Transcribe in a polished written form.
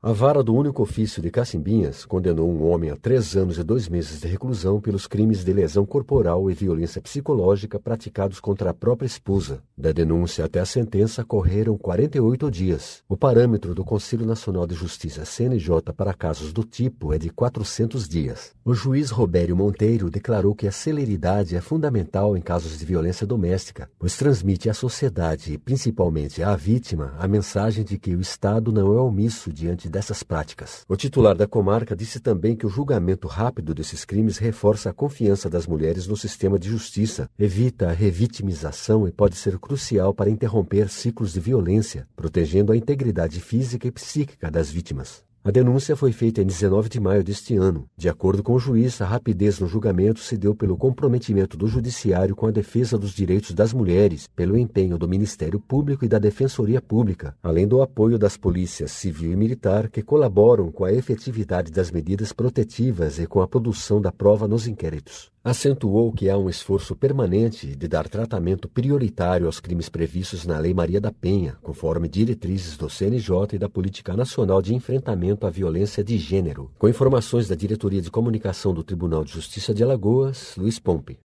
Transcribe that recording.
A vara do único ofício de Cacimbinhas condenou um homem a 3 anos e 2 meses de reclusão pelos crimes de lesão corporal e violência psicológica praticados contra a própria esposa. Da denúncia até a sentença correram 48 dias. O parâmetro do Conselho Nacional de Justiça CNJ para casos do tipo é de 400 dias. O juiz Robério Monteiro declarou que a celeridade é fundamental em casos de violência doméstica, pois transmite à sociedade e principalmente à vítima a mensagem de que o Estado não é omisso diante dessas práticas. O titular da comarca disse também que o julgamento rápido desses crimes reforça a confiança das mulheres no sistema de justiça, evita a revitimização e pode ser crucial para interromper ciclos de violência, protegendo a integridade física e psíquica das vítimas. A denúncia foi feita em 19 de maio deste ano. De acordo com o juiz, a rapidez no julgamento se deu pelo comprometimento do Judiciário com a defesa dos direitos das mulheres, pelo empenho do Ministério Público e da Defensoria Pública, além do apoio das polícias civil e militar que colaboram com a efetividade das medidas protetivas e com a produção da prova nos inquéritos. Acentuou que há um esforço permanente de dar tratamento prioritário aos crimes previstos na Lei Maria da Penha, conforme diretrizes do CNJ e da Política Nacional de Enfrentamento à Violência de Gênero. Com informações da Diretoria de Comunicação do Tribunal de Justiça de Alagoas, Luiz Pompe.